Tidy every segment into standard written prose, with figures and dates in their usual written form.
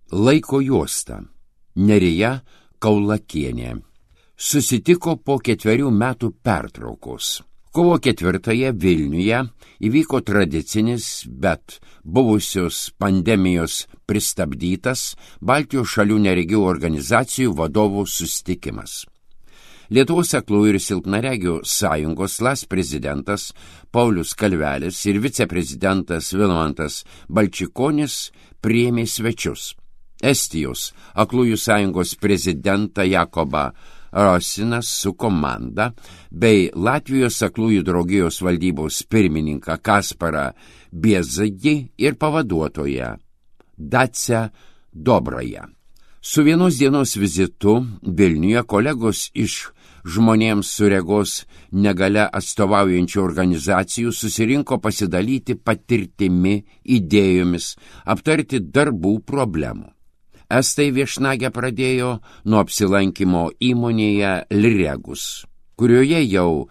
Laiko juosta. Nerija Kaulakienė. Susitiko po 4 metų pertraukos. Kovo 4 Vilniuje įvyko tradicinis, bet buvusios pandemijos pristabdytas Baltijos šalių neregių organizacijų vadovų susitikimas. Lietuvos aklųjų ir silpnaregių sąjungos LAS prezidentas Paulius Kalvelis ir viceprezidentas Vilmantas Balčikonis priėmė svečius. Estijos aklųjų sąjungos prezidentą Jakobą Rosinas su komanda bei Latvijos aklųjų draugijos valdybos pirmininką Kasparą Biezagį ir pavaduotoją Dacę Dobrają. Su vienos dienos vizitu Vilniuje kolegos iš žmonėms su regos negalia atstovaujančių organizacijų susirinko pasidalyti patirtimi, idėjomis, aptarti darbų problemų. Estai viešnagę pradėjo nuo apsilankimo įmonėje Liregus, kurioje jau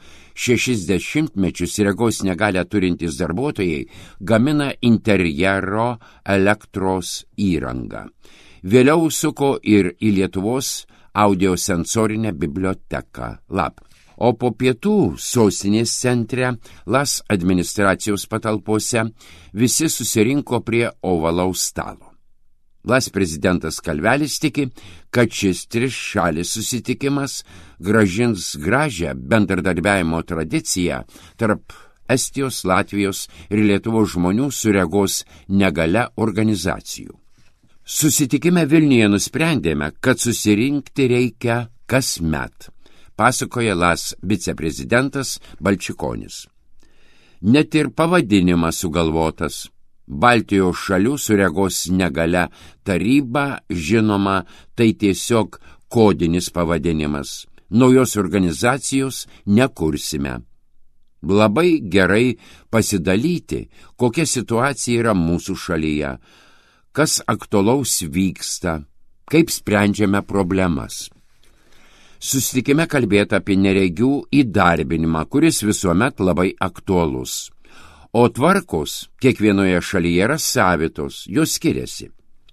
60 mečius regos negalią turintys darbuotojai gamina interjero elektros įrangą. Vėliau užsuko ir į Lietuvos audiosensorinę biblioteką LAB. O po pietų sostinės centre LAS administracijos patalpose visi susirinko prie ovalaus stalo. LAS prezidentas Kalvelis tiki, kad šis trišalis susitikimas grąžins gražią bendradarbiavimo tradiciją tarp Estijos, Latvijos ir Lietuvos žmonių su regos negalia organizacijų. Susitikime Vilniuje nusprendėme, kad susirinkti reikia kasmet, pasakoja LAS viceprezidentas Balčikonis. Net ir pavadinimas sugalvotas. Baltijos šalių su regos negalia taryba, žinoma, tai tiesiog kodinis pavadinimas. Naujos organizacijos nekursime. Labai gerai pasidalyti, kokia situacija yra mūsų šalyje, kas aktualaus vyksta, kaip sprendžiame problemas. Susitikime kalbėta apie neregių įdarbinimą, kuris visuomet labai aktualus. O tvarkos kiekvienoje šalyje yra savitos, jos skiriasi.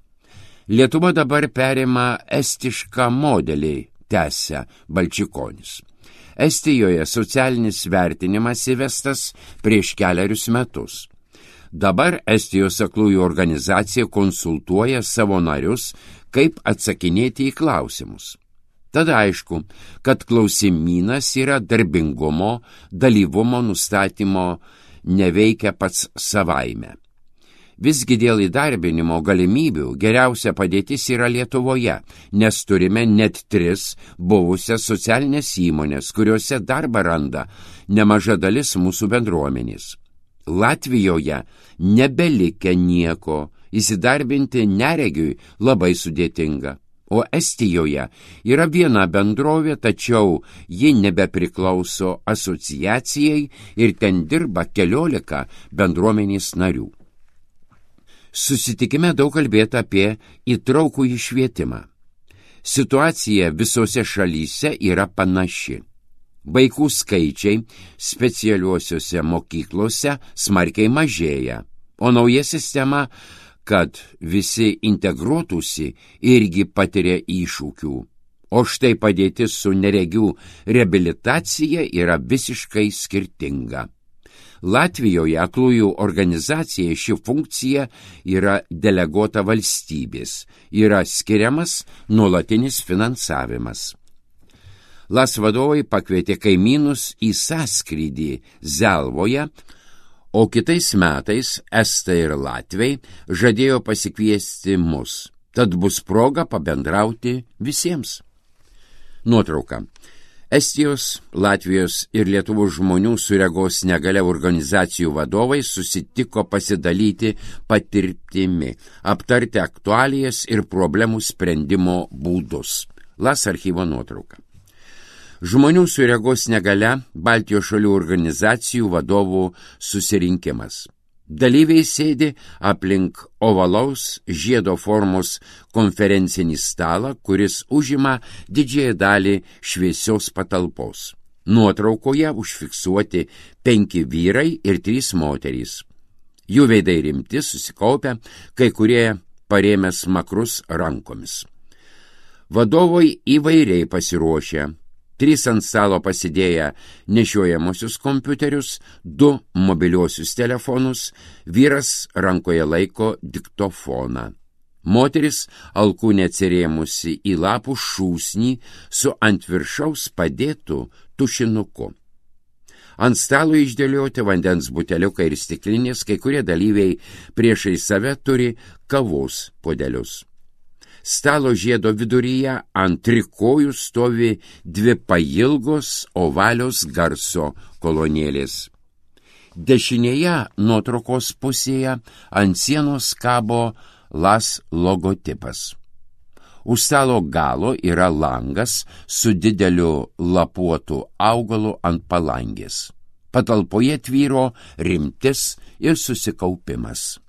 Lietuva dabar perima estišką modelį, tęsia Balčikonis. Estijoje socialinis vertinimas įvestas prieš 4 metus. Dabar Estijos aklųjų organizacija konsultuoja savo narius, kaip atsakinėti į klausimus. Tada aišku, kad klausimynas yra darbingumo, dalyvumo nustatymo neveikia pats savaime. Visgi dėl įdarbinimo galimybių geriausia padėtis yra Lietuvoje, nes turime net 3 buvusias socialinės įmonės, kuriuose darbą randa nemaža dalis mūsų bendruomenės. Latvijoje nebelikę nieko, įsidarbinti neregiui labai sudėtinga. O Estijoje yra viena bendrovė, tačiau ji nebepriklauso asociacijai ir ten dirba 14 bendruomenės narių. Susitikime daug kalbėta apie įtraukųjį švietimą. Situacija visose šalyse yra panaši. Vaikų skaičiai specialiuosiuose mokyklose smarkiai mažėja, o nauja sistema, kad visi integruotųsi, irgi patiria iššūkių. O štai padėtis su neregių reabilitacija yra visiškai skirtinga. Latvijoje aklųjų organizacijai ši funkcija yra deleguota valstybės, yra skiriamas nuolatinis finansavimas. LAS vadovai pakvietė kaimynus į sąskrydį Zelvoje, o kitais metais estai ir latviai žadėjo pasikviesti mus, tad bus proga pabendrauti visiems. Nuotrauka. Estijos, Latvijos ir Lietuvos žmonių su regos negalia organizacijų vadovai susitiko pasidalyti patirtimi, aptarti aktualijas ir problemų sprendimo būdus. LAS archyvo nuotrauka. Žmonių su regos negalia Baltijos šalių organizacijų vadovų susirinkimas. Dalyviai sėdi aplink ovalaus žiedo formos konferencinį stalą, kuris užima didžiąją dalį šviesios patalpos. Nuotraukoje užfiksuoti 5 vyrai ir 3 moterys. Jų veidai rimti, susikaupę, kai kurie parėmęs makrus rankomis. Vadovai įvairiai pasiruošę. 3 ant stalo pasidėję nešiojamosius kompiuterius, 2 mobiliuosius telefonus, vyras rankoje laiko diktofoną. Moteris alkūnė atsirėmusi į lapų šūsnį su ant viršaus padėtų tušinuku. Ant stalo išdėlioti vandens buteliukai ir stiklinės, kai kurie dalyviai priešai save turi kavos puodelius. Stalo žiedo viduryje ant trikojų stovi 2 pailgos ovalios garso kolonėlės. Dešinėje nuotraukos pusėje ant sienos kabo LAS logotipas. Už stalo galo yra langas su dideliu lapuotu augalu ant palangės. Patalpoje tvyro rimtis ir susikaupimas.